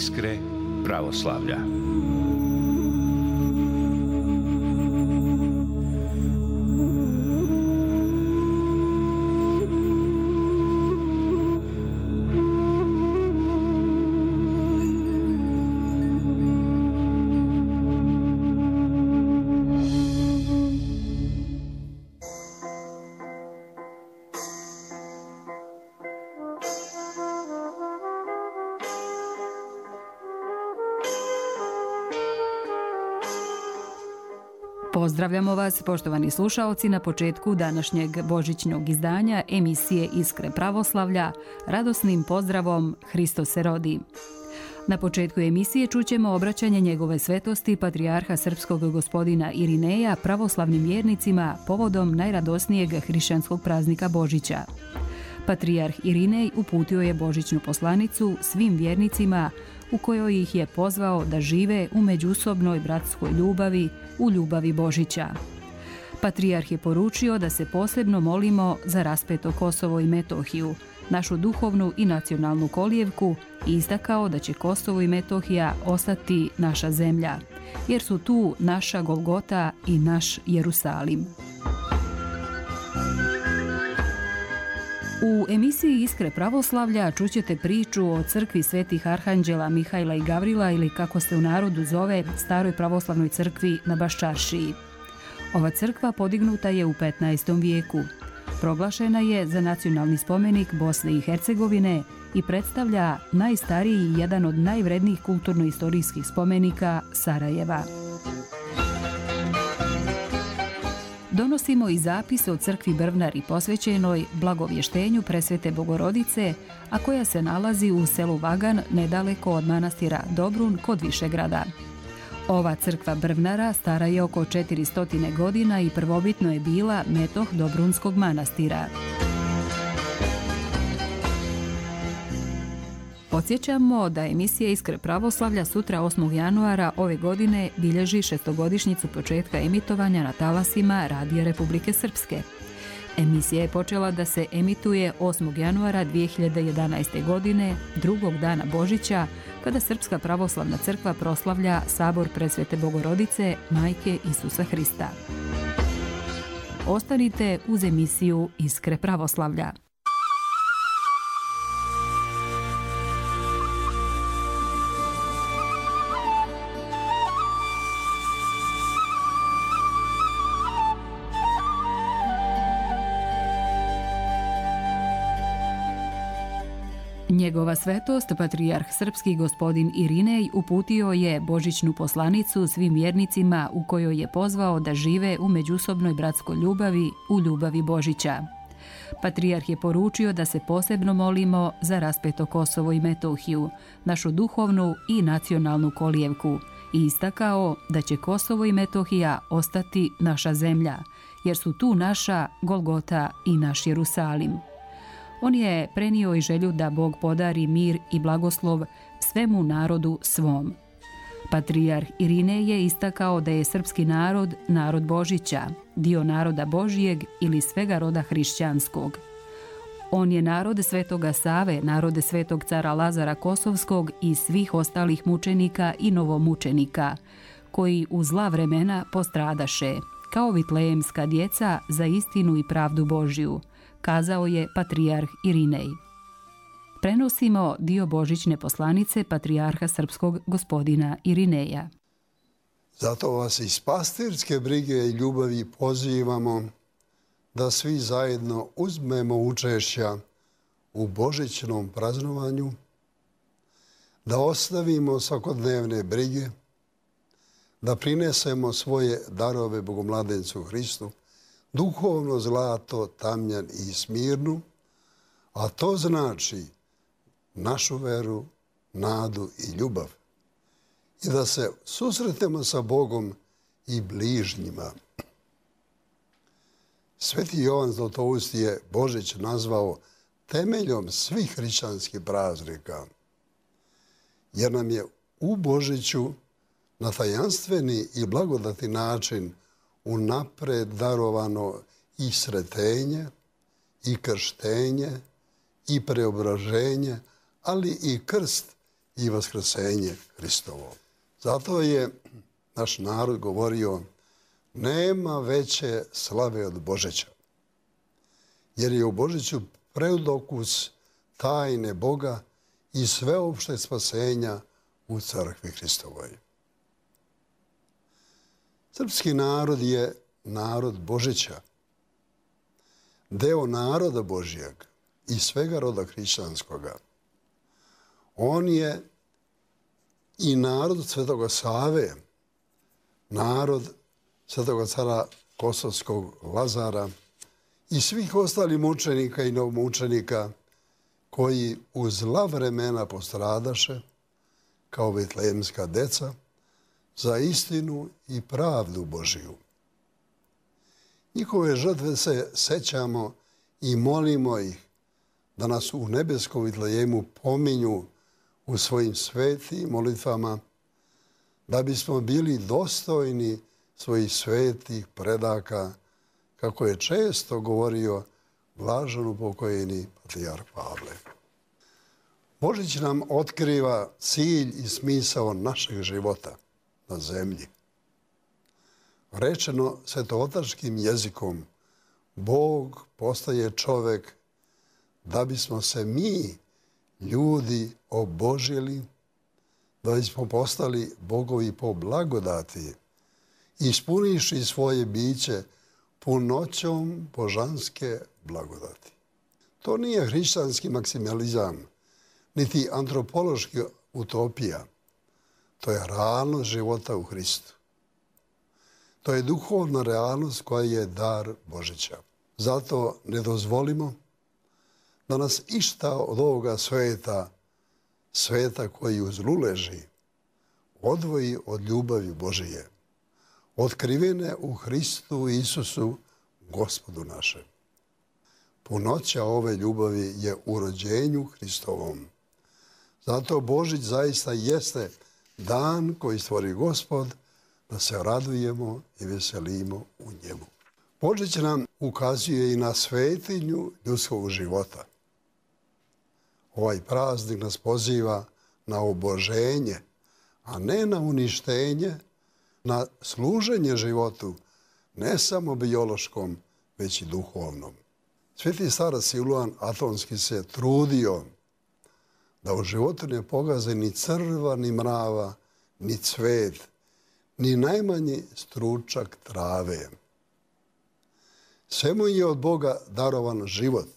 Iskre pravoslavlja. Pozdravljamo vas, poštovani slušaoci, na početku današnjeg božićnog izdanja emisije Iskre pravoslavlja, radosnim pozdravom Hristos se rodi. Na početku emisije čućemo obraćanje njegove svetosti patrijarha srpskog gospodina Irineja pravoslavnim vjernicima povodom najradosnijeg hrišćanskog praznika Božića. Patrijarh Irinej uputio je božićnu poslanicu svim vjernicima u kojoj ih je pozvao da žive u međusobnoj bratskoj ljubavi, u ljubavi Božića. Patrijarh je poručio da se posebno molimo za raspeto Kosovo i Metohiju, našu duhovnu i nacionalnu kolijevku, i istakao da će Kosovo i Metohija ostati naša zemlja, jer su tu naša Golgota i naš Jerusalim. U emisiji Iskre pravoslavlja čućete priču o crkvi svetih arhanđela Mihajla i Gavrila, ili kako se u narodu zove, staroj pravoslavnoj crkvi na Baščaršiji. Ova crkva podignuta je u 15. vijeku. Proglašena je za nacionalni spomenik Bosne i Hercegovine i predstavlja najstariji i jedan od najvrednijih kulturno-istorijskih spomenika Sarajeva. Donosimo i zapise o crkvi Brvnari posvećenoj Blagovještenju Presvete Bogorodice, a koja se nalazi u selu Vagan nedaleko od manastira Dobrun kod Višegrada. Ova crkva Brvnara stara je oko 400 godina i prvobitno je bila metoh Dobrunskog manastira. Podsjećamo da emisija Iskre pravoslavlja sutra 8. januara ove godine bilježi 6-godišnjicu početka emitovanja na talasima Radija Republike Srpske. Emisija je počela da se emituje 8. januara 2011. godine, drugog dana Božića, kada Srpska pravoslavna crkva proslavlja Sabor Presvete Bogorodice, Majke Isusa Hrista. Ostanite uz emisiju Iskre pravoslavlja. Njegova svetost, patrijarh srpski gospodin Irinej, uputio je božićnu poslanicu svim vjernicima u kojoj je pozvao da žive u međusobnoj bratskoj ljubavi, u ljubavi Božića. Patrijarh je poručio da se posebno molimo za raspeto Kosovo i Metohiju, našu duhovnu i nacionalnu kolijevku, i istakao da će Kosovo i Metohija ostati naša zemlja, jer su tu naša Golgota i naš Jerusalim. On je prenio i želju da Bog podari mir i blagoslov svemu narodu svom. Patrijarh Irinej je istakao da je srpski narod narod Božića, dio naroda Božijeg ili svega roda hrišćanskog. On je narod Svetoga Save, narode Svetog cara Lazara Kosovskog i svih ostalih mučenika i novomučenika, koji u zla vremena postradaše, kao vitlejemska djeca za istinu i pravdu Božju, kazao je patrijarh Irinej. Prenosimo dio božićne poslanice patrijarha srpskog gospodina Irineja. Zato vas iz pastirske brige i ljubavi pozivamo da svi zajedno uzmemo učešća u božićnom praznovanju, da ostavimo svakodnevne brige, da prinesemo svoje darove Bogomladencu Hristu, duhovno zlato, tamjan i smirnu, a to znači našu veru, nadu i ljubav. I da se susretemo sa Bogom i bližnjima. Sveti Jovan Zlatoust je Božić nazvao temeljom svih hrišćanskih praznika, jer nam je u Božiću na tajanstveni i blagodati način unapred darovano i sretenje, i krštenje, i preobraženje, ali i krst i vaskrsenje Hristovo. Zato je naš narod govorio: nema veće slave od Božića, jer je u Božiću predokus tajne Boga i sveopšte spasenja u crkvi Hristovoj. Srpski narod je narod Božića, deo naroda Božjeg i svega roda hrišćanskoga. On je i narod Svetoga Save, narod Svetoga cara Kosovskog Lazara i svih ostalih mučenika i novomučenika koji u zla vremena postradaše kao betlejemska deca za istinu i pravdu Božiju. Njihove žrtve se sećamo i molimo ih da nas u nebeskom Betlejemu pominju u svojim svetim molitvama, da bismo bili dostojni svojih svetih predaka, kako je često govorio blaženopokojeni patrijarh Pavle. Božić nam otkriva cilj i smisao našeg života na zemlji. Rečeno svetootačkim jezikom, Bog postaje čovek da bismo se mi, ljudi, obožili, da bismo postali bogovi po blagodati, ispuniši svoje biće punoćom božanske blagodati. To nije hrišćanski maksimalizam, niti antropološki utopija. To je realnost života u Hristu. To je duhovna realnost koja je dar Božića. Zato ne dozvolimo da nas išta od ovoga sveta koji u zlu leži, odvoji od ljubavi Božije, otkrivene u Hristu Isusu, Gospodu našem. Punoća ove ljubavi je u rođenju Hristovom. Zato Božić zaista jeste dan koji stvori Gospod, da se radujemo i veselimo u njemu. Božić nam ukazuje i na svetinju ljudskog života. Ovaj praznik nas poziva na oboženje, a ne na uništenje, na služenje životu, ne samo biološkom, već i duhovnom. Sveti starac Siluan Atonski se trudio da u životu ne pogaze ni crva, ni mrava, ni cvet, ni najmanji stručak trave. Sve mu je od Boga darovan život,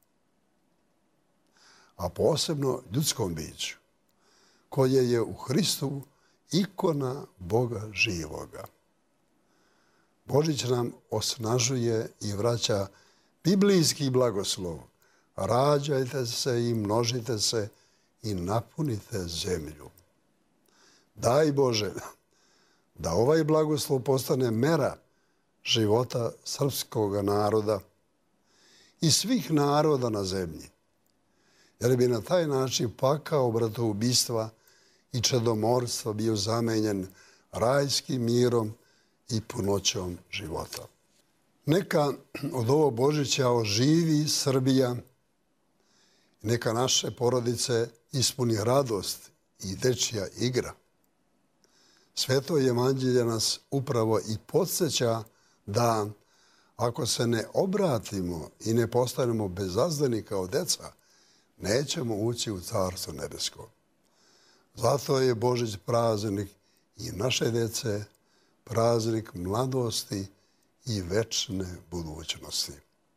a posebno ljudskom biću, koje je u Hristu ikona Boga živoga. Božić nam osnažuje i vraća biblijski blagoslov. Rađajte se i množite se i napunite zemlju. Daj Bože da ovaj blagoslov postane mera života srpskog naroda i svih naroda na zemlji, jer bi na taj način pakao bratoubistva i čedomorstva bio zamenjen rajskim mirom i punoćom života. Neka od ovog Božića oživi Srbija, neka naše porodice ispuni radost i dečija igra. Sveto evanđelje nas upravo i podsjeća da ako se ne obratimo i ne postanemo bezazdani kao deca, nećemo ući u Carstvo nebesko. Zato je Božić praznik i naše dece, praznik mladosti i večne budućnosti.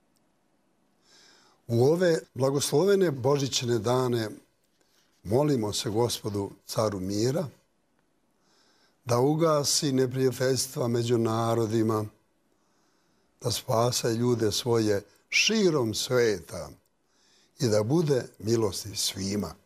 U ove blagoslovene božićne dane molimo se Gospodu, caru mira, da ugasi neprijateljstva među narodima, da spase ljude svoje širom sveta i da bude milosti svima.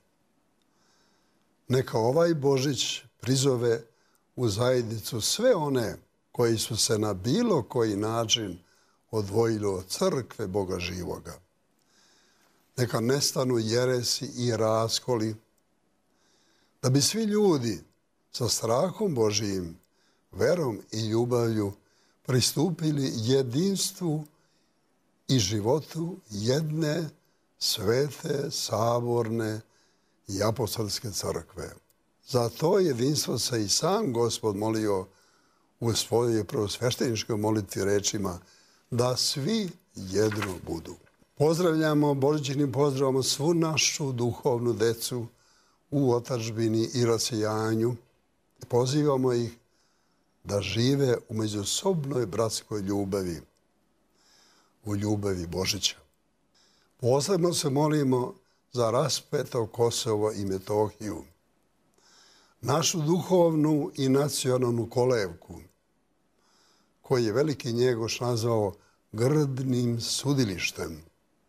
Neka ovaj Božić prizove u zajednicu sve one koji su se na bilo koji način odvojili od crkve Boga živoga. Neka nestanu jeresi i raskoli, da bi svi ljudi sa strahom Božijim, verom i ljubavlju pristupili jedinstvu i životu jedne svete, saborne i apostolske crkve. Za to jedinstvo se i sam Gospod molio u svojoj prvosvešteničkoj molitvi rečima da svi jedno budu. Pozdravljamo božićnim pozdravom svu našu duhovnu decu u otadžbini i rasijanju. Pozivamo ih da žive u međusobnoj bratskoj ljubavi, u ljubavi Božića. Posebno se molimo za raspeto Kosovo i Metohiju, našu duhovnu i nacionalnu kolevku, koji je veliki Njegoš nazvao grdnim sudilištem.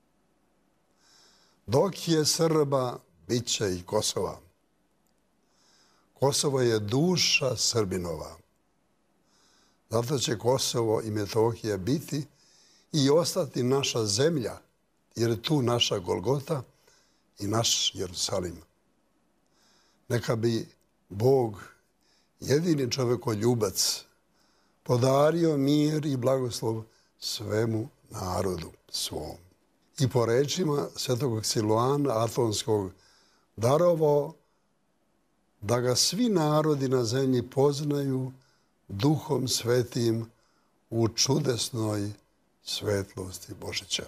Dok je Srba, bit će i Kosova. Kosovo je duša Srbinova. Zato će Kosovo i Metohija biti i ostati naša zemlja, jer je tu naša Golgota i naš Jerusalim. Neka bi Bog, jedini čovekoljubac, podario mir i blagoslov svemu narodu svom. I po rečima svetog Siluana Atonskog darovao da ga svi narodi na zemlji poznaju Duhom Svetim u čudesnoj svetlosti Božića.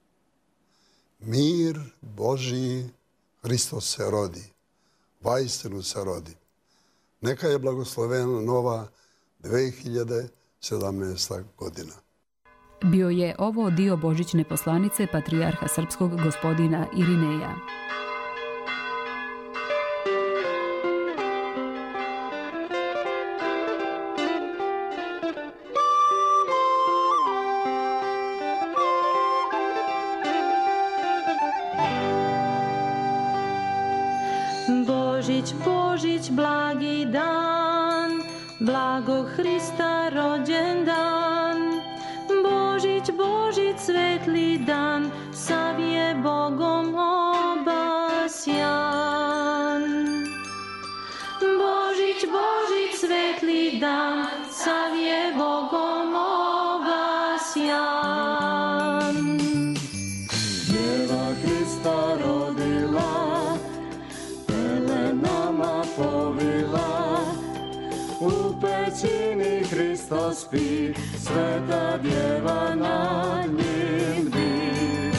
Mir Božiji, Hristos se rodi, vaistinu se rodi. Neka je blagoslovena nova 2017. godina. Bio je ovo dio božićne poslanice patrijarha srpskog gospodina Irineja. Božić, Božić, blagi dan, blago Hrista rođendan. Božić, Božić, svetli dan, sav je Bogom obasjan. Božić, Božić, svetli dan, sav je Bogom obasjan. Djeva Hrista rodila, pelenama povila, u pećini Hristos spi, sveta djeva nad njim bdi.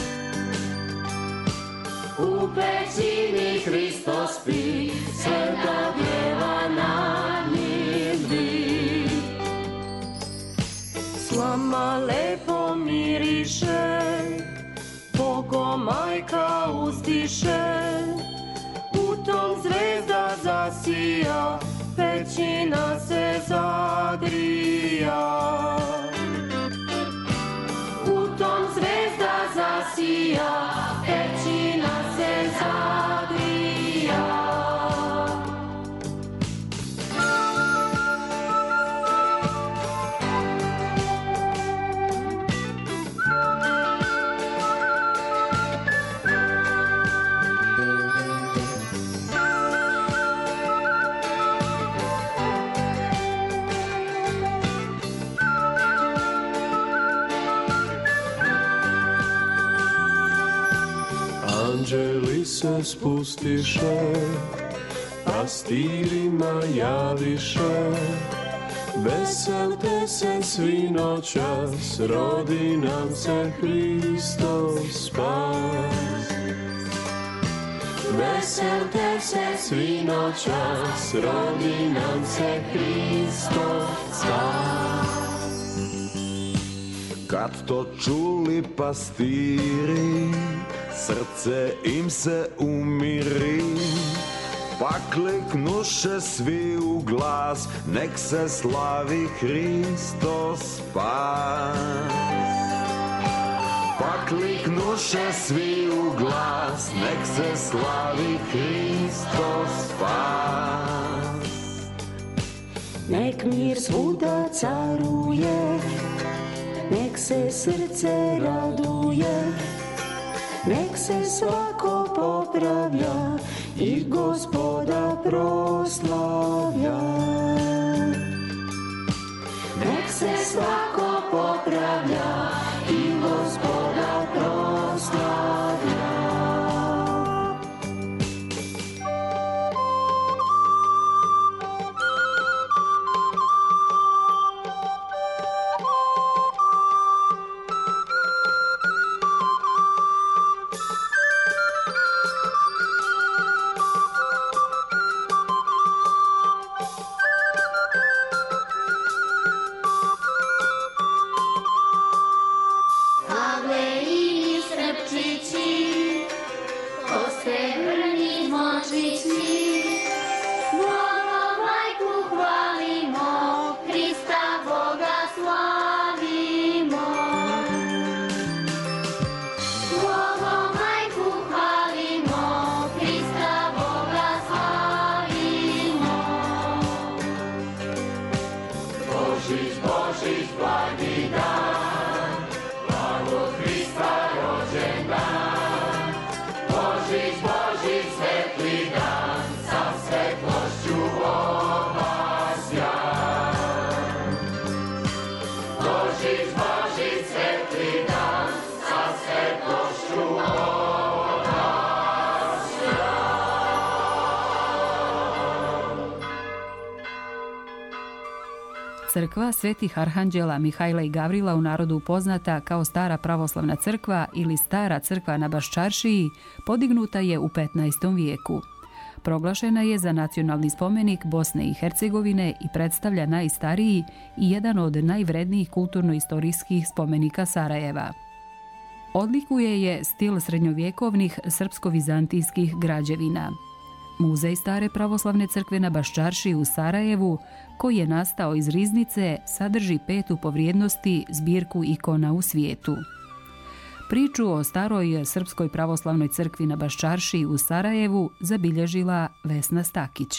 U pećini Hristos spi, sveta djeva nad njim bdi. Slama lepo miriše, Bogo majka uzdiše, u tom zvezda zasija, pećina se zagrija. U tom zvezda zasija, pećina se zagrija. Anđeli se spustiše, pastirima javiše, veselte se svi noćas, rodi nam se Hristos spas. Veselte se svi noćas, rodi nam se Hristos spas. Kad to čuli pastiri, srce im se umiri, pa kliknuše svi u glas, nek se slavi Hristos spas. Pa kliknuše svi u glas, nek se slavi Hristos spas. Nek mir svuda caruje, nek se srce raduje, nek se svako popravlja i Gospoda proslavlja. Nek se svako popravlja i Gospoda proslavlja. Božić, Božić, blagi dan, blago Hrista rođen dan. Božić, Božić, svetli dan, sa svetlošću obasjan. Božić, Božić, svetli dan, sa svetlošću obasjan. Crkva svetih arhanđela Mihajla i Gavrila, u narodu poznata kao Stara pravoslavna crkva ili Stara crkva na Baščaršiji, podignuta je u 15. vijeku. Proglašena je za nacionalni spomenik Bosne i Hercegovine i predstavlja najstariji i jedan od najvrednijih kulturno-istorijskih spomenika Sarajeva. Odlikuje je stil srednjovjekovnih srpsko-vizantijskih građevina. Muzej Stare pravoslavne crkve na Baščaršiji u Sarajevu, koji je nastao iz riznice, sadrži 5. po vrijednosti zbirku ikona u svijetu. Priču o staroj srpskoj pravoslavnoj crkvi na Baščaršiji u Sarajevu zabilježila Vesna Stakić.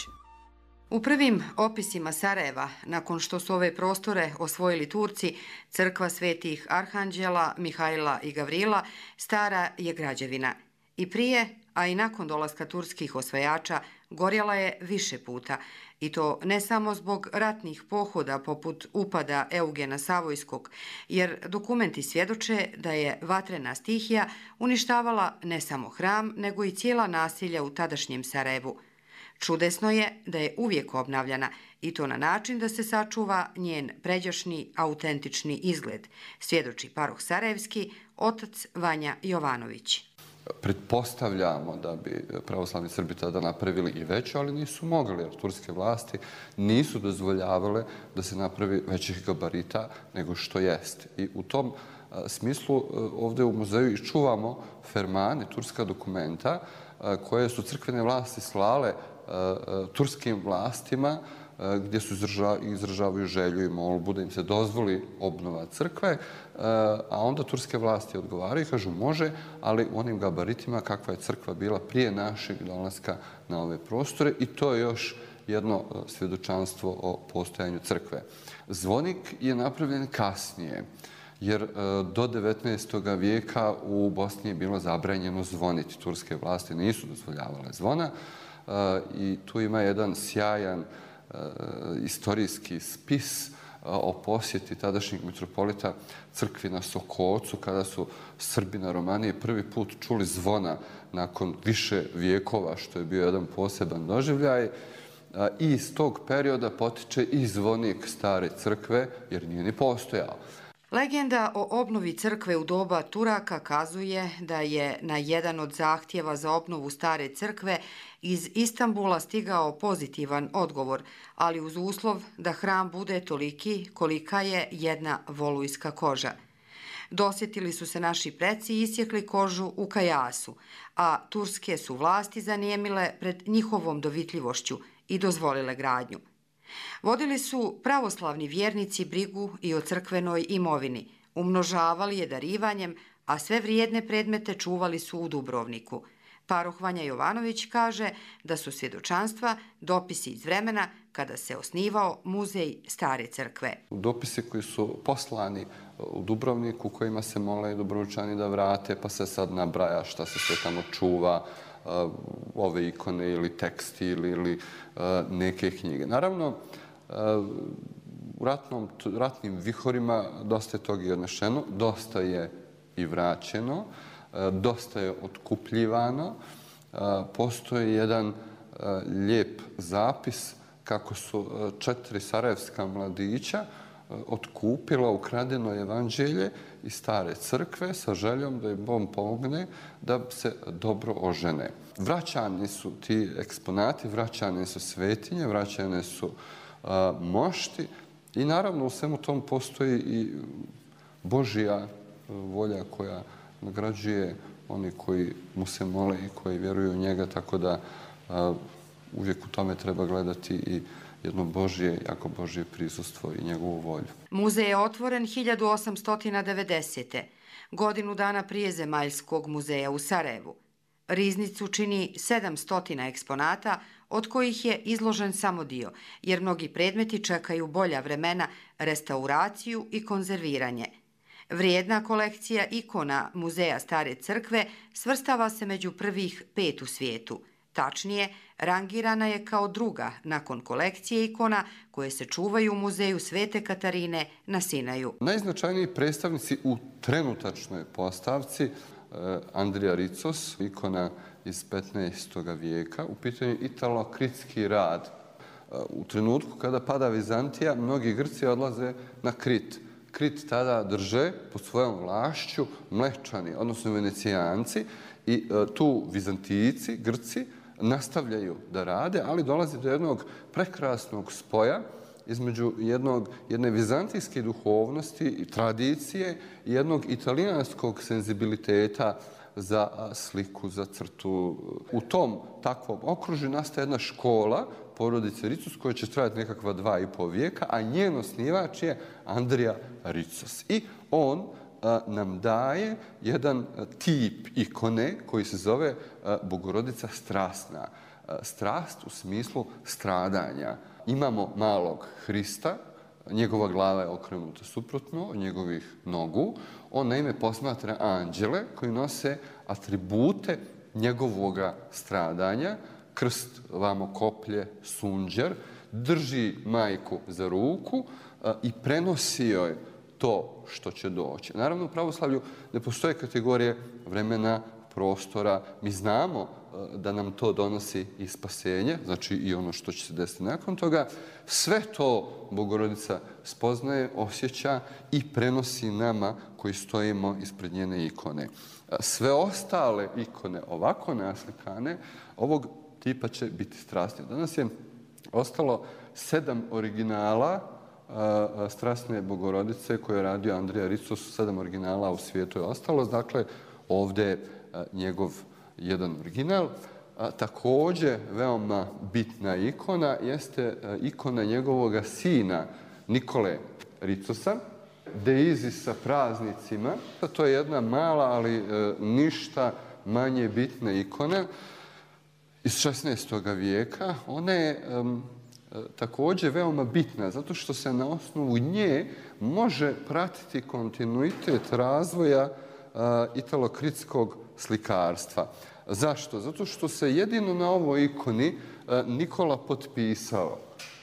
U prvim opisima Sarajeva, nakon što su ove prostore osvojili Turci, crkva svetih arhanđela Mihajla i Gavrila stara je građevina. I prije, a i nakon dolaska turskih osvajača, gorjela je više puta, i to ne samo zbog ratnih pohoda poput upada Eugena Savojskog, jer dokumenti svjedoče da je vatrena stihija uništavala ne samo hram, nego i cijela naselja u tadašnjem Sarajevu. Čudesno je da je uvijek obnavljana, i to na način da se sačuva njen pređašnji autentični izgled, svjedoči paroh sarajevski, otac Vanja Jovanović. Pretpostavljamo da bi pravoslavni Srbi tada napravili i veće, ali nisu mogli, jer turske vlasti nisu dozvoljavale da se napravi većih gabarita nego što jest. I u tom smislu ovdje u muzeju iščuvamo fermane, turska dokumenta, koje su crkvene vlasti slale turskim vlastima, gdje su izražavaju želju i molbu da im se dozvoli obnova crkve, a onda turske vlasti odgovaraju i kažu može, ali u onim gabaritima kakva je crkva bila prije našeg dolaska na ove prostore, i to je još jedno svjedočanstvo o postojanju crkve. Zvonik je napravljen kasnije, jer do 19. vijeka u Bosni je bilo zabranjeno zvoniti. Turske vlasti nisu dozvoljavale zvona i tu ima jedan sjajan istorijski spis o posjeti tadašnjeg mitropolita crkvi na Sokocu, kada su Srbi na Romaniji prvi put čuli zvona nakon više vijekova, što je bio jedan poseban doživljaj. I iz tog perioda potiče i zvonik Stare crkve, jer nije ni postojao. Legenda o obnovi crkve u doba Turaka kazuje da je na jedan od zahtjeva za obnovu Stare crkve iz Istanbula stigao pozitivan odgovor, ali uz uslov da hram bude toliki kolika je jedna volujska koža. Dosjetili su se naši preci i isjekli kožu u Kajasu, a turske su vlasti zanijemile pred njihovom dovitljivošću i dozvolile gradnju. Vodili su pravoslavni vjernici brigu i o crkvenoj imovini, umnožavali je darivanjem, a sve vrijedne predmete čuvali su u Dubrovniku. Paroh Vanja Jovanović kaže da su svjedočanstva dopisi iz vremena kada se osnivao muzej Stare crkve. Dopisi koji su poslani u Dubrovniku, kojima se mole Dubrovčani da vrate, pa se sad nabraja šta se sve tamo čuva, ove ikone ili teksti ili neke knjige. Naravno, u ratnim vihorima dosta je toga i odnešeno, dosta je i vraćeno, dosta je otkupljivano. Postoji jedan lijep zapis kako su 4 sarajevska mladića otkupila ukradeno evanđelje iz Stare crkve sa željom da im Bog pomogne da se dobro ožene. Vraćani su ti eksponati, vraćane su svetinje, vraćane su mošti i naravno u svemu tom postoji i Božja volja koja nagrađuje oni koji mu se mole i koji vjeruju u njega, tako da uvijek u tome treba gledati i jedno Božje, jako Božje prisustvo i njegovu volju. Muzej je otvoren 1890. godinu dana prije Zemaljskog muzeja u Sarajevu. Riznicu čini 700 eksponata, od kojih je izložen samo dio, jer mnogi predmeti čekaju bolja vremena, restauraciju i konzerviranje. Vrijedna kolekcija ikona Muzeja Stare crkve svrstava se među prvih 5 u svijetu. Tačnije, rangirana je kao druga nakon kolekcije ikona koje se čuvaju u Muzeju Svete Katarine na Sinaju. Najznačajniji predstavnici u trenutačnoj postavci Andrija Ritsos, ikona iz 15. vijeka, u pitanju italokritski rad. U trenutku kada pada Vizantija, mnogi Grci odlaze na Krit. Krit tada drže pod svojom vlašću Mlečani, odnosno Venecijanci, i tu Vizantijci, Grci, nastavljaju da rade, ali dolazi do jednog prekrasnog spoja između jedne vizantijske duhovnosti i tradicije i jednog italijanskog senzibiliteta za sliku, za crtu. U tom takvom okružju nastaje jedna škola porodice Ritsos koja će trajati nekakva 2,5 vijeka, a njen osnivač je Andrija Ritsos. I on nam daje jedan tip ikone koji se zove Bogorodica strasna. Strast u smislu stradanja. Imamo malog Hrista, njegova glava je okrenuta suprotno od njegovih nogu. On naime posmatra anđele koji nose atribute njegovoga stradanja, krst, vamo koplje, sunđer, drži majku za ruku i prenosi joj to što će doći. Naravno, u pravoslavlju ne postoje kategorije vremena, prostora. Mi znamo da nam to donosi i spasenje, znači i ono što će se desiti nakon toga. Sve to Bogorodica spoznaje, osjeća i prenosi nama koji stojimo ispred njene ikone. Sve ostale ikone, ovako naslikane, ovog tipa će biti strasni. Danas je ostalo 7 originala strasne Bogorodice koje je radio Andrija Ritsos. 7 originala u svijetu je ostalo. Dakle, ovdje je njegov jedan original. Također, veoma bitna ikona jeste ikona njegovog sina Nikole Ritsosa, Deizi sa praznicima. To je jedna mala, ali ništa manje bitna ikona iz 16. vijeka. Ona je također veoma bitna, zato što se na osnovu nje može pratiti kontinuitet razvoja italokritskog slikarstva. Zašto? Zato što se jedino na ovoj ikoni Nikola potpisao.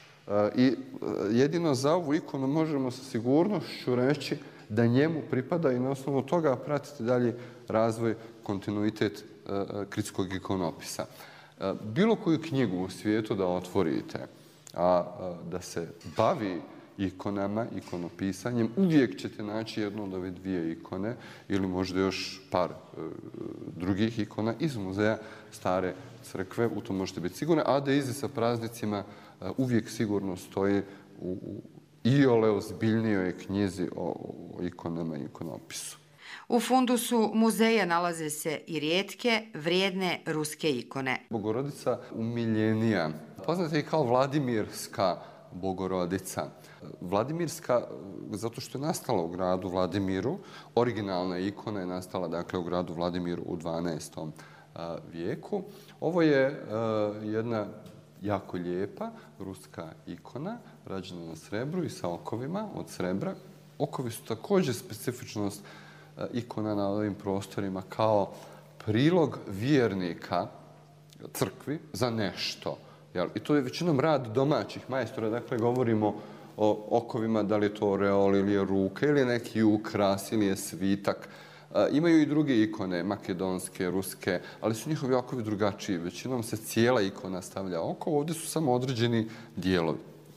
I jedino za ovu ikonu možemo sa sigurnošću reći da njemu pripada i na osnovu toga pratiti dalje razvoj, kontinuitet kritskog ikonopisa. Bilo koju knjigu u svijetu da otvorite, a da se bavi ikonama, ikonopisanjem, uvijek ćete naći jednu od ove 2 ikone ili možda još par drugih ikona iz Muzeja Stare crkve. U to možete biti sigurni. A Deizi sa praznicima uvijek sigurno stoji u iole ozbiljnijoj knjizi o ikonama i ikonopisu. U fundusu muzeja nalaze se i rijetke, vrijedne ruske ikone. Bogorodica umiljenija, poznata je kao Vladimirska Bogorodica. Vladimirska, zato što je nastala u gradu Vladimiru, originalna ikona je nastala dakle u gradu Vladimiru u 12. vijeku. Ovo je jedna jako lijepa ruska ikona, rađena na srebru i sa okovima od srebra. Okovi su također specifičnost ikona na ovim prostorima kao prilog vjernika crkvi za nešto. I to je većinom rad domaćih majstora. Dakle, govorimo o okovima, da li je to oreol ili je ruka ili je neki ukras ili je svitak. Imaju i druge ikone, makedonske, ruske, ali su njihovi okovi drugačiji. Većinom se cijela ikona stavlja oko, ovdje su samo određeni dijelovi.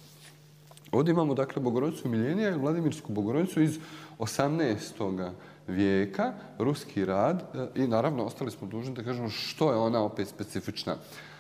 Ovdje imamo, dakle, Bogorodicu umiljenija i Vladimirsku Bogorodicu iz 18. vijeka, ruski rad i naravno ostali smo dužni da kažemo što je ona opet specifična.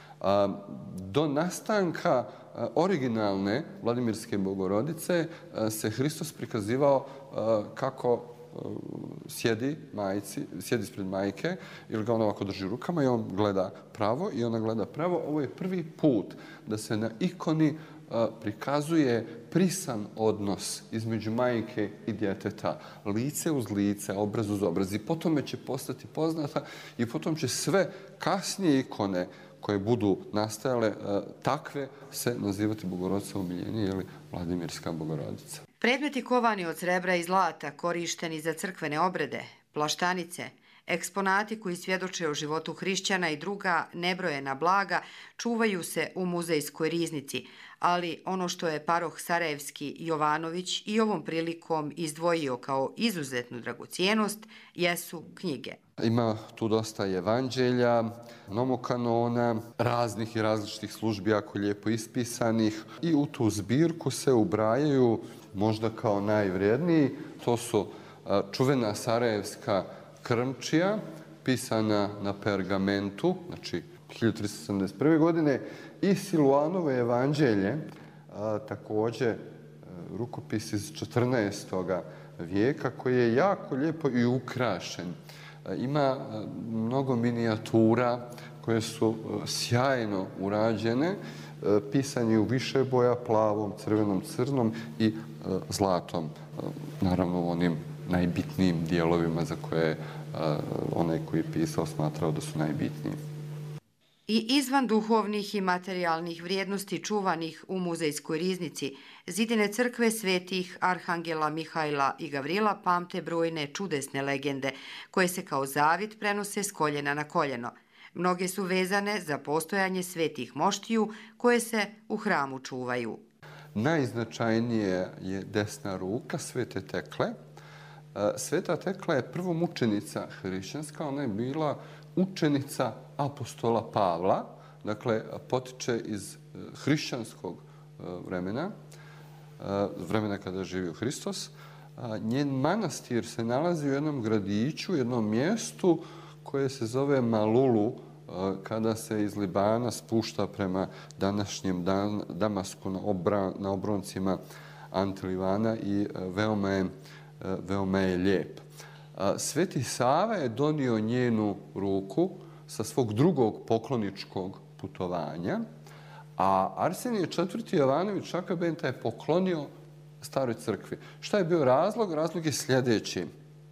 Do nastanka originalne Vladimirske Bogorodice se Hristos prikazivao kako sjedi ispred majke ili ga ona ovako drži rukama i on gleda pravo i ona gleda pravo. Ovo je prvi put da se na ikoni prikazuje prisan odnos između majke i djeteta. Lice uz lice, obraz uz obraz. I potom će postati poznata i potom će sve kasnije ikone koje budu nastajale takve se nazivati Bogorodica umiljenija ili Vladimirska Bogorodica. Predmeti kovani od srebra i zlata korišteni za crkvene obrede, plaštanice, eksponati koji svjedoče o životu hrišćana i druga nebrojena blaga čuvaju se u muzejskoj riznici, ali ono što je paroh Sarajevski Jovanović i ovom prilikom izdvojio kao izuzetnu dragocjenost jesu knjige. Ima tu dosta evanđelja, nomokanona, raznih i različitih službi jako lijepo ispisanih i u tu zbirku se ubrajaju možda kao najvrijedniji. To su čuvena Sarajevska krmčija, pisana na pergamentu, znači 1371. godine, i Siluanovo evanđelje, također rukopis iz 14. vijeka, koji je jako lijepo i ukrašen. Ima mnogo minijatura koje su sjajno urađene, pisani u više boja, plavom, crvenom, crnom i zlatom, naravno u onim najbitnijim dijelovima za koje onaj koji je pisao smatrao da su najbitniji. I izvan duhovnih i materijalnih vrijednosti čuvanih u muzejskoj riznici, zidine crkve svetih Arhangela Mihajla i Gavrila pamte brojne čudesne legende, koje se kao zavit prenose s koljena na koljeno. Mnoge su vezane za postojanje svetih moštiju koje se u hramu čuvaju. Najznačajnije je desna ruka Svete Tekle. Sveta Tekla je prvomučenica hrišćanska, ona je bila učenica apostola Pavla, dakle potiče iz hrišćanskog vremena kada je živio Hristos. Njen manastir se nalazi u jednom gradiću, jednom mjestu koje se zove Malulu, kada se iz Libana spušta prema današnjem Damasku na obroncima Antilivana i veoma je lijep. Sveti Sava je donio njenu ruku sa svog drugog pokloničkog putovanja, a Arsenije IV. Jovanović Čakabenta je poklonio staroj crkvi. Šta je bio razlog? Razlog je sljedeći.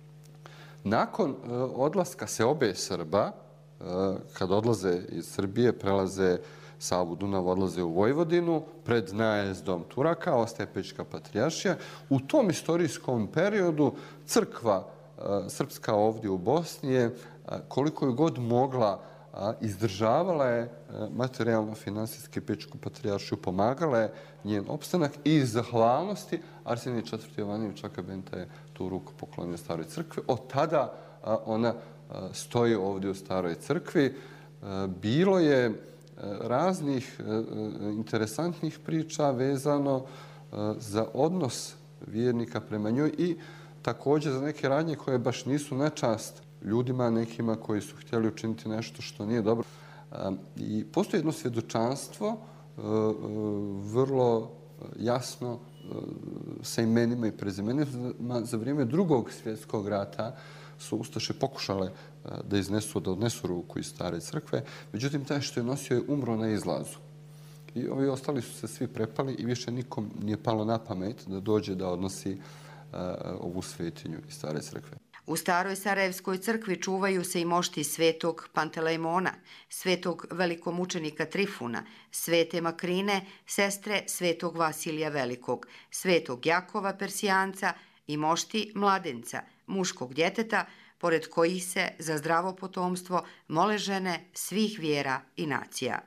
Nakon odlaska seobe Srba, kad odlaze iz Srbije, prelaze Savu Dunav, odlaze u Vojvodinu, pred najezdom Turaka ostaje Pećka patrijaršija. U tom istorijskom periodu crkva srpska ovdje u Bosni je, koliko je god mogla, izdržavala je materijalno, finansijski Pećku patrijaršiju, pomagala je njen opstanak i iz zahvalnosti Arsenije IV. Jovanović Čakabenta je tu ruku poklonio staroj crkvi. Od tada ona stoji ovdje u staroj crkvi. Bilo je raznih interesantnih priča vezano za odnos vjernika prema njoj i također za neke radnje koje baš nisu na čast ljudima nekima koji su htjeli učiniti nešto što nije dobro. I postoji jedno svjedočanstvo vrlo jasno sa imenima i prezimenima. Za vrijeme Drugog svjetskog rata su ustaše pokušale da odnesu ruku iz stare crkve. Međutim, taj što je nosio je umro na izlazu. I ovi ostali su se svi prepali i više nikom nije palo na pamet da dođe da odnosi ovu svetinju iz stare crkve. U staroj Sarajevskoj crkvi čuvaju se i mošti svetog Pantelejmona, svetog velikomučenika Trifuna, svete Makrine, sestre svetog Vasilija Velikog, svetog Jakova Persijanca i mošti mladenca, muškog djeteta, pored kojih se za zdravo potomstvo mole žene svih vjera i nacija.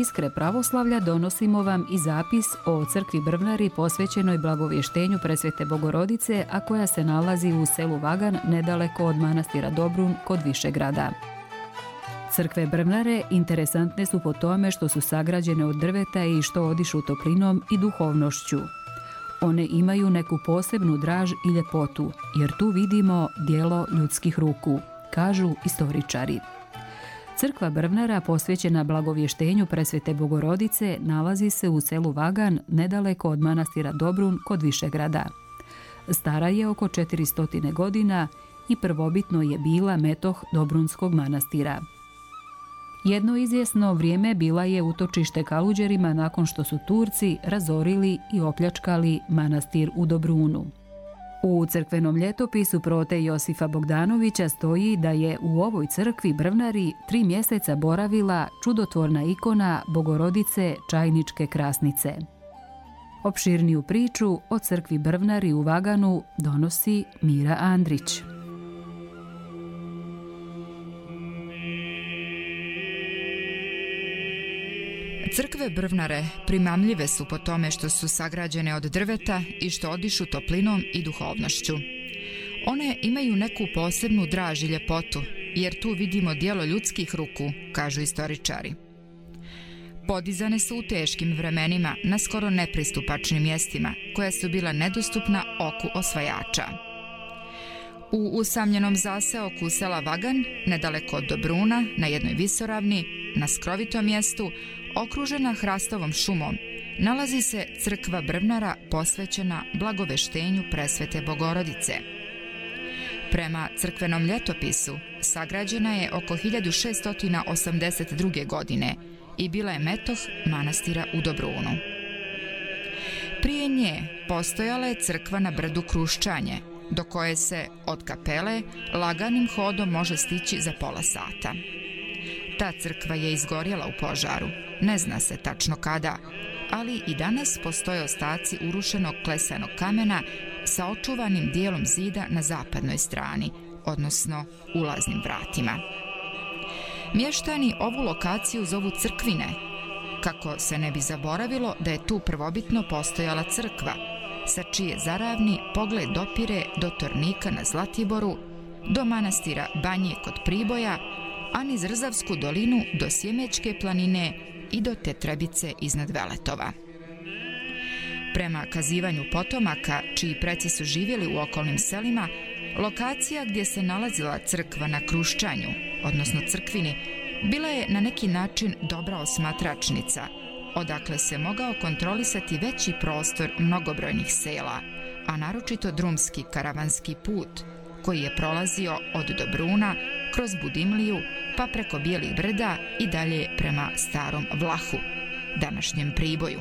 Iskre pravoslavlja donosimo vam i zapis o crkvi Brvnari posvećenoj blagovještenju Presvete Bogorodice, a koja se nalazi u selu Vagan nedaleko od manastira Dobrun kod Višegrada. Crkve Brvnare interesantne su po tome što su sagrađene od drveta i što odišu toplinom i duhovnošću. One imaju neku posebnu draž i ljepotu, jer tu vidimo djelo ljudskih ruku, kažu istoričari. Crkva Brvnara posvećena blagovještenju Presvete Bogorodice nalazi se u selu Vagan nedaleko od manastira Dobrun kod Višegrada. Stara je oko 400 godina i prvobitno je bila metoh Dobrunskog manastira. Jedno izvjesno vrijeme bila je utočište Kaluđerima nakon što su Turci razorili i opljačkali manastir u Dobrunu. U crkvenom ljetopisu prote Josifa Bogdanovića stoji da je u ovoj crkvi Brvnari 3 mjeseca boravila čudotvorna ikona Bogorodice Čajničke Krasnice. Opširniju priču o crkvi Brvnari u Vaganu donosi Mira Andrić. Crkve Brvnare primamljive su po tome što su sagrađene od drveta i što odišu toplinom i duhovnošću. One imaju neku posebnu draž i ljepotu, jer tu vidimo djelo ljudskih ruku, kažu istoričari. Podizane su u teškim vremenima na skoro nepristupačnim mjestima, koja su bila nedostupna oku osvajača. U usamljenom zaseoku sela Vagan, nedaleko od Dobruna, na jednoj visoravni, na skrovitom mjestu, okružena hrastovom šumom, nalazi se crkva Brvnara posvećena blagoveštenju Presvete Bogorodice. Prema crkvenom ljetopisu sagrađena je oko 1682. godine i bila je metoh manastira u Dobrunu. Prije nje postojala je crkva na brdu Kruščanje, do koje se od kapele laganim hodom može stići za pola sata. Ta crkva je izgorjela u požaru, ne zna se tačno kada, ali i danas postoje ostaci urušenog klesanog kamena sa očuvanim dijelom zida na zapadnoj strani, odnosno ulaznim vratima. Mještani ovu lokaciju zovu Crkvine, kako se ne bi zaboravilo da je tu prvobitno postojala crkva, sa čije zaravni pogled dopire do Tornika na Zlatiboru, do manastira Banje kod Priboja, a niz Rzavsku dolinu do Sjemečke planine i do Tetrebice iznad Veletova. Prema kazivanju potomaka, čiji preci su živjeli u okolnim selima, lokacija gdje se nalazila crkva na Kruščanju, odnosno Crkvini, bila je na neki način dobra osmatračnica, odakle se mogao kontrolisati veći prostor mnogobrojnih sela, a naročito drumski karavanski put, koji je prolazio od Dobruna kroz Budimliju pa preko Bijelih brda i dalje prema Starom Vlahu, današnjem Priboju.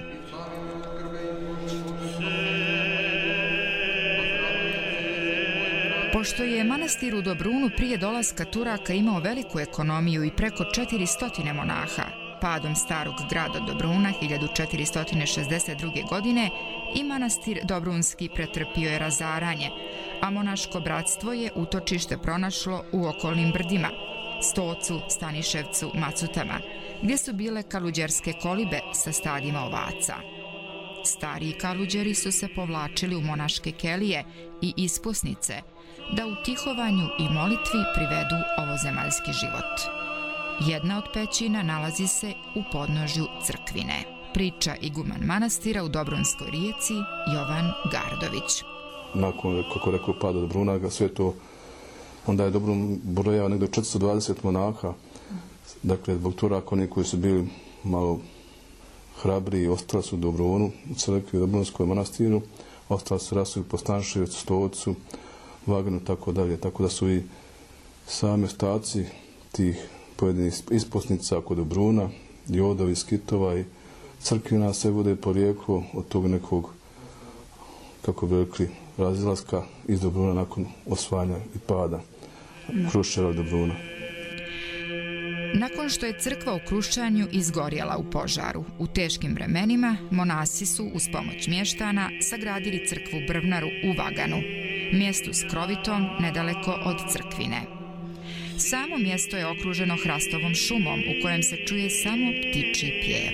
Pošto je manastir u Dobrunu prije dolaska Turaka imao veliku ekonomiju i preko 400 monaha, padom starog grada Dobruna 1462. godine i manastir Dobrunski pretrpio je razaranje, a monaško bratstvo je utočište pronašlo u okolnim brdima, Stocu, Staniševcu, Macutama, gdje su bile kaluđerske kolibe sa stadima ovaca. Stariji kaluđeri su se povlačili u monaške kelije i isposnice, da u tihovanju i molitvi privedu ovozemaljski život. Jedna od pećina nalazi se u podnožju Crkvine. Priča iguman manastira u Dobrunskoj rijeci Jovan Gardović. Nakon, kako rekao, pada Dobruna, sve to, onda je Dobrun brojao negdje 420 monaha. Dakle, zbog Turaka, oni koji su bili malo hrabri, ostali su u Dobrunu, u crkvi, u Dobrunskom manastiru, ostali su rasuli po Staniševcu, Stocu, Vaganu, tako dalje. Tako da su i sami ostaci tih pojedinih isposnica kod Dobruna, Jodovi, Skitova i Crkvina se vode porijeklo od tog nekog, kako bi rekli, razilaska iz Dobruna nakon osvajanja i pada Kruščara od Dobruna. Nakon što je crkva u Kruščanju izgorjela u požaru, u teškim vremenima, monasi su uz pomoć mještana sagradili crkvu Brvnaru u Vaganu, mjestu s krovitom nedaleko od Crkvine. Samo mjesto je okruženo hrastovom šumom u kojem se čuje samo ptičji pjev.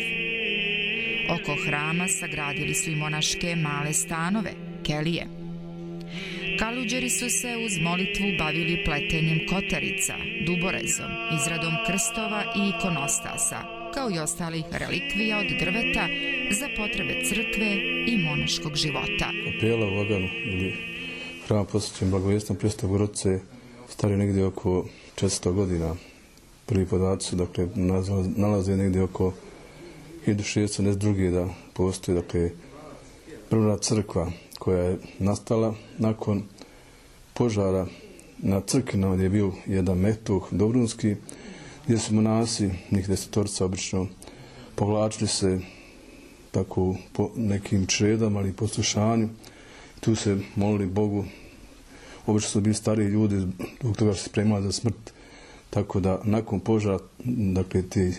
Oko hrama sagradili su i monaške male stanove, kelije. Kaluđeri su se uz molitvu bavili pletenjem kotarica, duborezom, izradom krstova i ikonostasa, kao i ostalih relikvija od drveta za potrebe crkve i monaškog života. Kapela u Vaganu ili hram posvećen Blagovjesnom Presvetoj Bogorodice stari negdje oko 400 godina. Prvi podaci su, dakle, nalaze negdje oko 1672. da postoji, dakle, prva crkva koja je nastala nakon požara na Crkinama, gdje je bio jedan metoh dobrunski, gdje su monasi, njih 10 obično, povlačili se tako po nekim čredama ali poslušanju. Tu se molili Bogu. Obično su bili stariji ljudi, zbog toga su se spremali za smrt. Tako da nakon požara, dakle, ti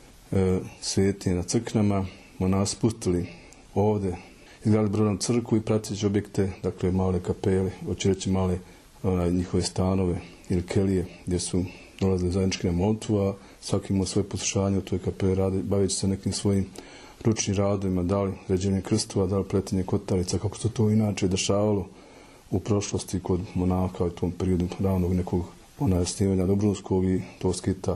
sveti na Crknama, monasi spustili ovdje, izgradili brojnu crkvu i prateći objekte, dakle male kapele, hoće reći male njihove stanove ili kelije, gdje su dolazili zajednički na molitvu, a svaki imao svoje poslušanje u toj kapeli, baveći se nekim svojim ručnim radovima, da li ređenje krstova, da li pletenje kotarica, kako se to inače dešavalo u prošlosti kod monaka u tom periodu ravnog nekog snimanja Dobrunskog i to skita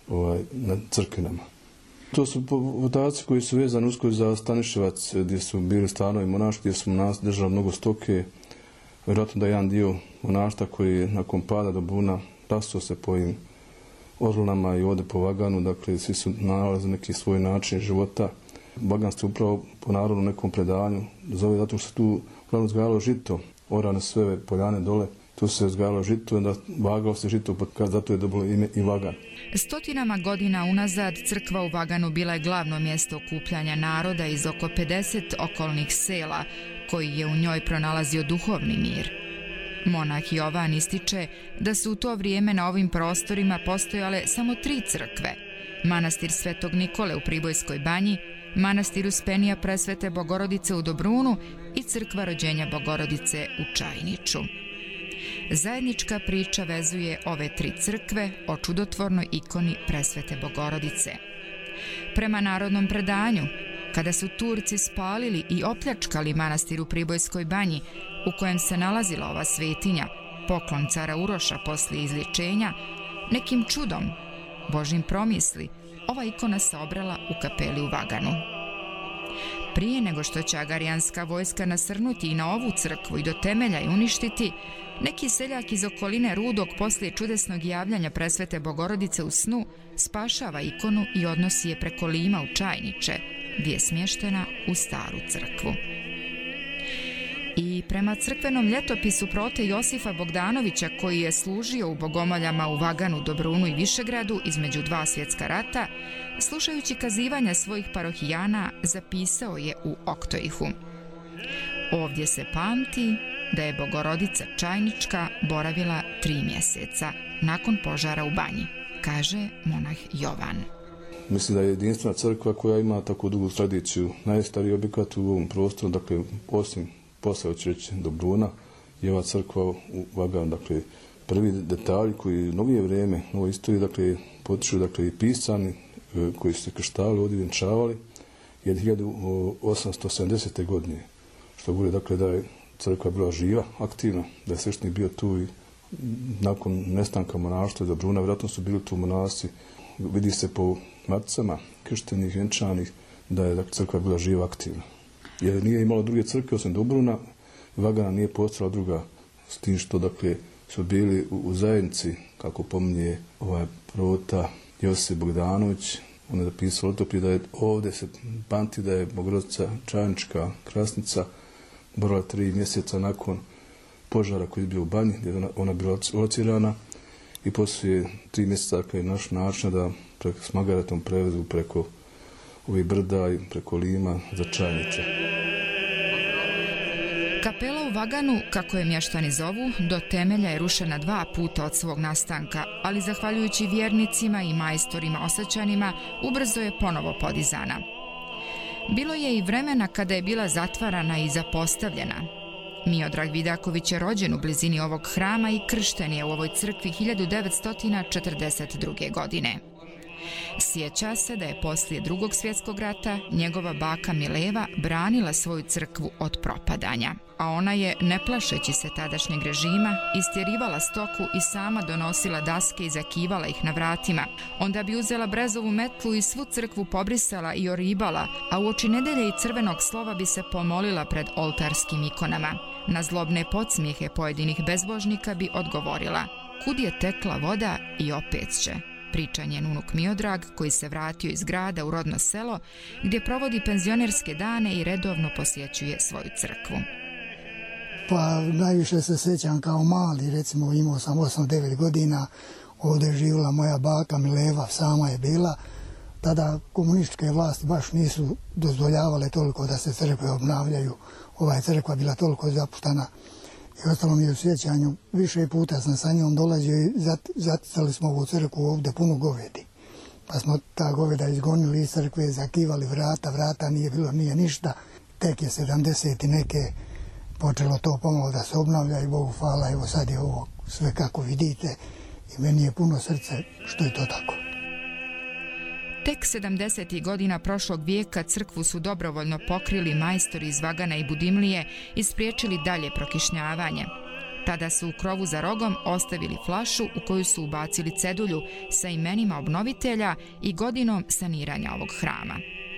na Crkvinama. To su podaci koji su vezani usko za Staniševac, gdje su bili stanovi monaški, gdje su monasi držali mnogo stoke. Vjerojatno da je jedan dio monašta koji je nakon pada Dobruna rastao se po ovim Orlunama i ovdje po Vaganu, dakle svi su nalazili neki svoj način života. Vagan se upravo po narodu nekom predanju zove zato što se tu uglavnom uzgajalo žito, orane sve poljane dole, tu se uzgajalo žito i onda vagalo se žito, zato je dobilo ime i Vagan. Stotinama godina unazad crkva u Vaganu bila je glavno mjesto okupljanja naroda iz oko 50 okolnih sela, koji je u njoj pronalazio duhovni mir. Monah Jovan ističe da su u to vrijeme na ovim prostorima postojale samo 3 crkve: manastir Svetog Nikole u Pribojskoj banji, manastir Uspenija Presvete Bogorodice u Dobrunu i crkva Rođenja Bogorodice u Čajniču. Zajednička priča vezuje ove 3 crkve o čudotvornoj ikoni Presvete Bogorodice. Prema narodnom predanju, kada su Turci spalili i opljačkali manastir u Pribojskoj banji, u kojem se nalazila ova svetinja, poklon cara Uroša poslije izlječenja, nekim čudom, Božim promisli, ova ikona se obrala u kapeli u Vaganu. Prije nego što će agarijanska vojska nasrnuti i na ovu crkvu i do temelja i uništiti, neki seljak iz okoline Rudog poslije čudesnog javljanja Presvete Bogorodice u snu spašava ikonu i odnosi je preko Lima u Čajniče, gdje je smještena u staru crkvu. I prema crkvenom ljetopisu prote Josifa Bogdanovića, koji je služio u bogomoljama u Vaganu, Dobrunu i Višegradu između 2 svjetska rata, slušajući kazivanja svojih parohijana, zapisao je u Oktoihu: ovdje se pamti da je Bogorodica Čajnička boravila 3 mjeseca nakon požara u banji, kaže monah Jovan. Mislim da je jedinstvena crkva koja ima tako dugu tradiciju. Najstariji objekat u ovom prostoru, dakle, osim posle, hoće reći, Dobruna, je ova crkva u Vaganu. Dakle, prvi detalji koji u novije vrijeme, u novoj istoriji, dakle, potiču, dakle, i pisani koji su se krštavali, ovdje vjenčavali, je 1870. godine, što govori, dakle, da je crkva bila živa, aktivna, da je sveštenik bio tu i nakon nestanka monaštva i Dobruna, vjerojatno su bili tu monasi. Vidi se po maticama krštenih, vjenčanih, da je crkva bila živa, aktivna. Jer nije imalo druge crkve osim Dobruna, Vagana nije postojala druga, s tim što, dakle, su bili u zajednici, kako pominje prota Josip Bogdanović. On je zapisao letopis da je ovdje se pamti da je Bogorodica Čajnička krasnica boravila 3 mjeseca nakon požara koji je bio u banji, gdje je ona bila locirana, i poslije 3 mjeseca, dakle, naš način da s Magaretom prevezu preko ovih brda i preko Lima za Čajniče. Kapela u Vaganu, kako je mještani zovu, do temelja je rušena 2 puta od svog nastanka, ali zahvaljujući vjernicima i majstorima Osačanima, ubrzo je ponovo podizana. Bilo je i vremena kada je bila zatvarana i zapostavljena. Miodrag Vidaković je rođen u blizini ovog hrama i kršten je u ovoj crkvi 1942. godine. Sjeća se da je poslije Drugog svjetskog rata njegova baka Mileva branila svoju crkvu od propadanja, a ona je, ne plašeći se tadašnjeg režima, istjerivala stoku i sama donosila daske i zakivala ih na vratima. Onda bi uzela brezovu metlu i svu crkvu pobrisala i oribala, a uoči nedelje i crvenog slova bi se pomolila pred oltarskim ikonama. Na zlobne podsmijehe pojedinih bezbožnika bi odgovorila: "Kud je tekla voda i opet će." Priča njen unuk Miodrag, koji se vratio iz grada u rodno selo, gdje provodi penzionerske dane i redovno posjećuje svoju crkvu. Pa najviše se sjećam kao mali, recimo imao sam 8-9 godina, ovdje je živjela moja baka Mileva, sama je bila. Tada komunističke vlasti baš nisu dozvoljavale toliko da se crkve obnavljaju. Ova je crkva bila toliko zapuštana. I ostalo mi je u sjećanju, više puta sam sa njom dolazio i zaticali smo ovu crkvu ovdje puno govedi. Pa smo ta goveda izgonili iz crkve, zakivali vrata nije bilo, nije ništa. Tek je 70 i neke počelo to pomalo da se obnavlja i Bogu hvala, evo sad je ovo sve kako vidite i meni je puno srce što je to tako. Tek 70. godina prošlog vijeka crkvu su dobrovoljno pokrili majstori iz Vagana i Budimlije i spriječili dalje prokišnjavanje. Tada su u krovu za rogom ostavili flašu u koju su ubacili cedulju sa imenima obnovitelja i godinom saniranja ovog hrama.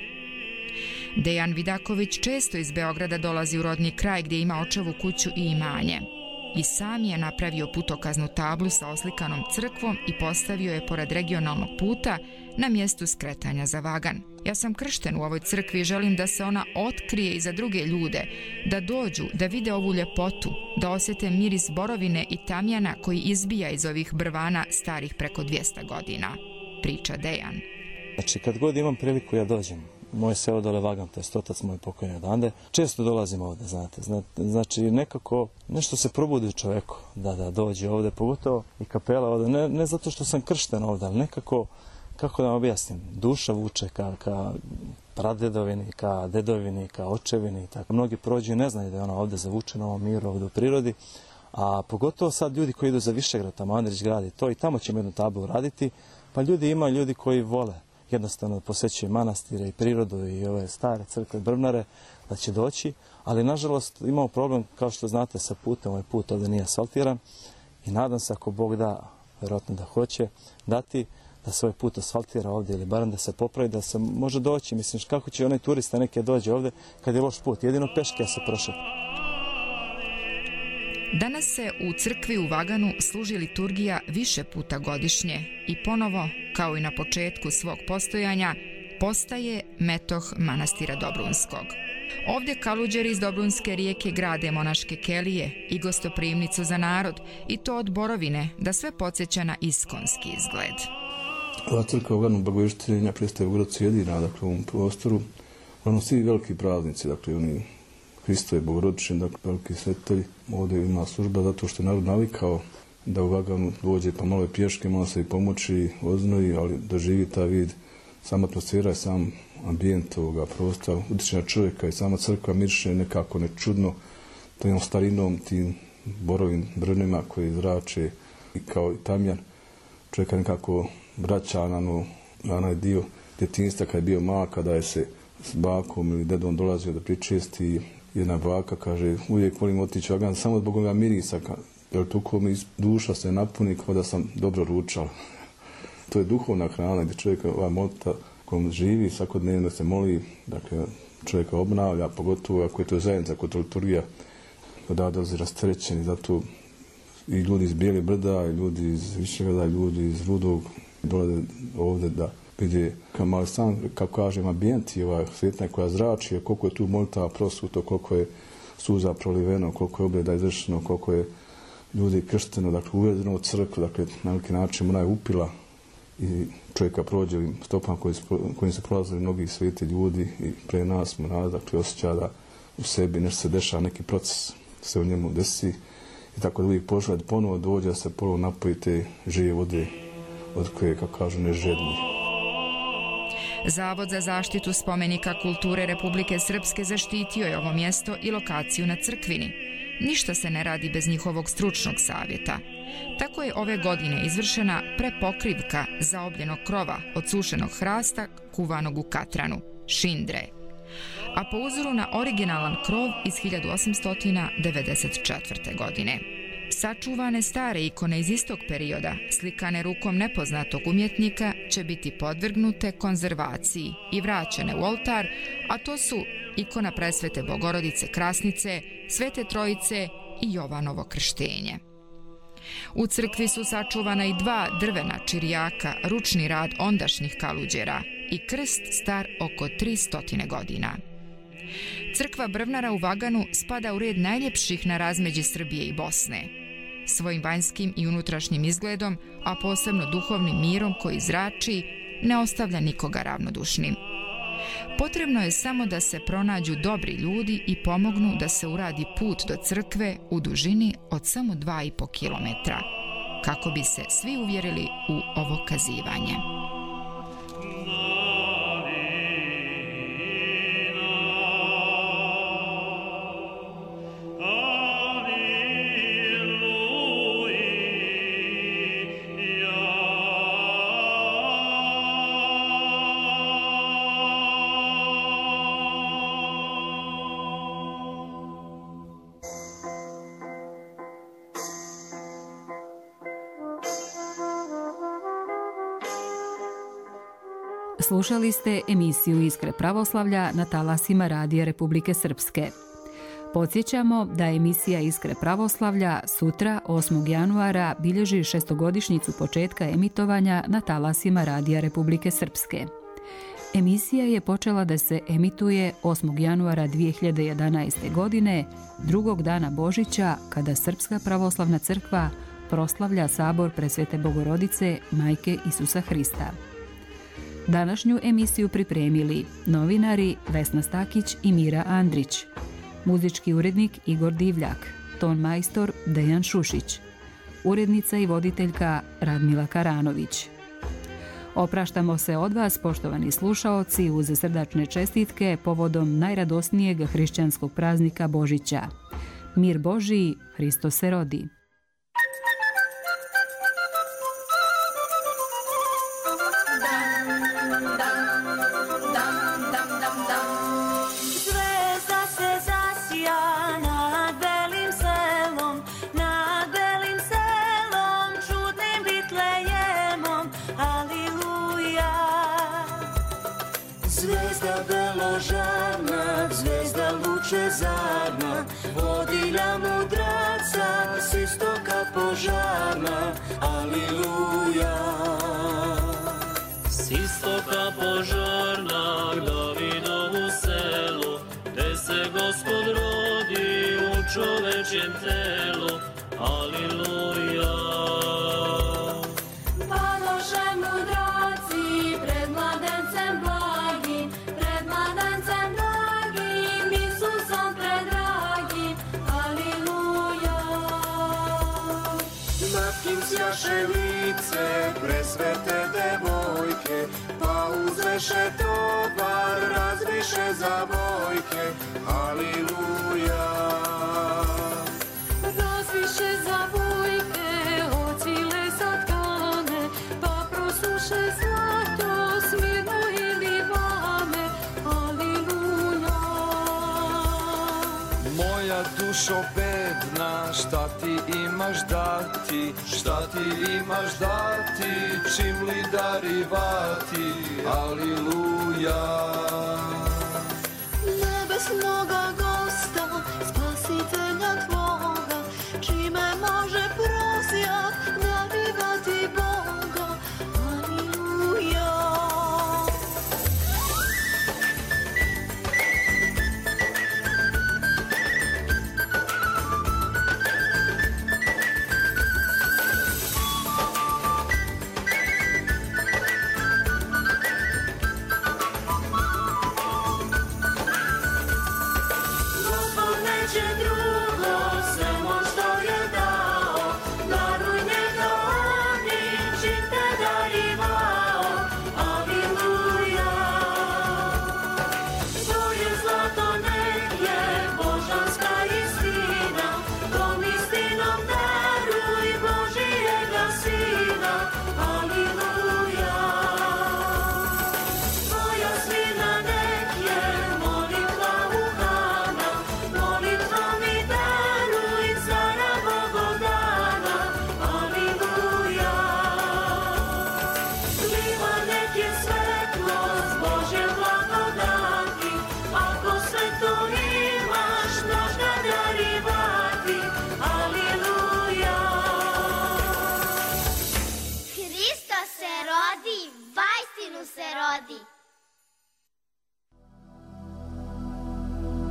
Dejan Vidaković često iz Beograda dolazi u rodni kraj gdje ima očevu kuću i imanje. I sam je napravio putokaznu tablu sa oslikanom crkvom i postavio je pored regionalnog puta na mjestu skretanja za Vagan. Ja sam kršten u ovoj crkvi i želim da se ona otkrije i za druge ljude, da dođu, da vide ovu ljepotu, da osjete miris borovine i tamjana koji izbija iz ovih brvana starih preko 200 godina, priča Dejan. Znači, kad god imam priliku ja dođem. Moje selo dole Vagan, to je otac moj pokojni odande. Često dolazim ovdje, znate. Znači, nekako nešto se probudi u čovjeku da dođe ovdje, pogotovo i kapela ovdje. Ne zato što sam kršten ovdje, ali nekako, kako da vam objasnim, duša vuče ka pradedovini, ka dedovini, ka očevini. Tako. Mnogi prođu i ne znaju da je ona ovdje zavučena u ovom miru, ovdje u prirodi. A pogotovo sad ljudi koji idu za Višegrad, tamo Andrić gradi to i tamo ćemo jednu tablu raditi. Pa ima ljudi koji vole jednostavno posjećuje manastire i prirodu i ove stare crkve, brvnare, da će doći, ali nažalost imamo problem, kao što znate, sa putem, ovaj put ovdje nije asfaltiran i nadam se ako Bog da, vjerojatno da hoće dati, da se ovaj put asfaltira ovdje ili barem da se popravi, da se može doći. Mislim, kako će onaj turista neke dođe ovdje kad je loš put, jedino peške se prošeti. Danas se u crkvi u Vaganu služi liturgija više puta godišnje i ponovo, kao i na početku svog postojanja, postaje metoh manastira Dobrunskog. Ovdje kaluđeri iz Dobrunske rijeke grade monaške kelije i gostoprimnicu za narod, i to od borovine, da sve podsjeća na iskonski izgled. Ova crkva u Vaganu Blagovištenja predstavlja Bogorodicu jedina, dakle, u ovom prostoru. Uglavnom svi veliki praznici, dakle, oni Hristo je Bogorodičan, dakle, veliki svetitelji. Ovdje ima služba zato što je narod navikao da u Vaganu dođe pa malo pješke, malo se i pomoći, oznoji, ali da živi ta vid. Sama atmosfera i sam ambijent ovoga prostora utječe na čovjeka i sama crkva miriše nekako nečudno tom starinom, tim borovim brvnima koji zrače i kao i tamjan. Čovjeka nekako vraća na onaj dio djetinjstva kad je bio mal, kada je se s bakom ili dedom dolazio da pričesti. Jedna baka kaže, uvijek volim otići u Vagan samo zbog ovoga mirisa, jer tuko mi duša se napuni kao da sam dobro ručala. To je duhovna hrana gdje čovjek ova molita kojom živi svakodnevno se moli, dakle čovjeka obnavlja, pogotovo ako je to zajednica, ako je to liturgija, da dolazi rasterećeni, zato i ljudi iz Bijele brda, i ljudi iz Višegrada, ljudi iz Rudog dolaze ovdje da vide kao sam, kako kažem, ambijent i ova svjetna koja zrači, koliko je tu molitava prosuto, koliko je suza proliveno, koliko je obreda izvršeno, koliko je ljudi kršteno, dakle uvedeno u crkvu, dakle na neki način ona je upila i čovjeka prođe ovim stopama kojim su prolazili mnogi sveti ljudi i pre nas mraz, dakle osjeća da u sebi nešto se dešava, neki proces se u njemu desi i tako da uvijek poželja da ponovo dođe da se ponovo napoji te žive vode od koje, kako kažu, ne žedni. Zavod za zaštitu spomenika kulture Republike Srpske zaštitio je ovo mjesto i lokaciju na Crkvini. ništa se ne radi bez njihovog stručnog savjeta. Tako je ove godine izvršena prepokrivka zaobljenog krova od sušenog hrasta kuvanog u katranu, šindre, a po uzoru na originalan krov iz 1894. godine. Sačuvane stare ikone iz istog perioda, slikane rukom nepoznatog umjetnika, će biti podvrgnute konzervaciji i vraćene u oltar, a to su ikona Presvete Bogorodice Krasnice, Svete Trojice i Jovanovo krštenje. U crkvi su sačuvana i 2 drvena čirijaka, ručni rad ondašnjih kaluđera i krst star oko 300 godina. Crkva Brvnara u Vaganu spada u red najljepših na razmeđi Srbije i Bosne. Svojim vanjskim i unutrašnjim izgledom, a posebno duhovnim mirom koji zrači, ne ostavlja nikoga ravnodušnim. Potrebno je samo da se pronađu dobri ljudi i pomognu da se uradi put do crkve u dužini od samo 2,5 kilometra, kako bi se svi uvjerili u ovo kazivanje. Slušali ste emisiju Iskre pravoslavlja na talasima Radija Republike Srpske. Podsjećamo da emisija Iskre pravoslavlja sutra, 8. januara, bilježi 6-godišnjicu početka emitovanja na talasima Radija Republike Srpske. Emisija je počela da se emituje 8. januara 2011. godine, drugog dana Božića, kada Srpska pravoslavna crkva proslavlja sabor Presvete Bogorodice, Majke Isusa Hrista. Današnju emisiju pripremili novinari Vesna Stakić i Mira Andrić, muzički urednik Igor Divljak, ton majstor Dejan Šušić, urednica i voditeljka Radmila Karanović. Opraštamo se od vas, poštovani slušaoci, uz srdačne čestitke povodom najradosnijeg hrišćanskog praznika Božića. Mir Božiji, Hristos se rodi. Zarna, vodilja mudraca, s istoka požarna, aliluja. S istoka požarna, Davidovu selu, te se Gospod rodi u čovečjem telu, aliluja. Padoše mudraci pred mladencem blagim, pred mladencem blagim, Isusom predragim, aliluja. Matkim sjaše lice, presvete devojke, pa uzveše tovar, razviše zavojke, aliluja. Razviše zavojke, ocvile satkane, pa prosuše zlato, smirno ili vame, aliluja. Moja dušo bedna, šta ti imaš dati, šta ti imaš dati, čim li darivati, aliluja. Nebesnoga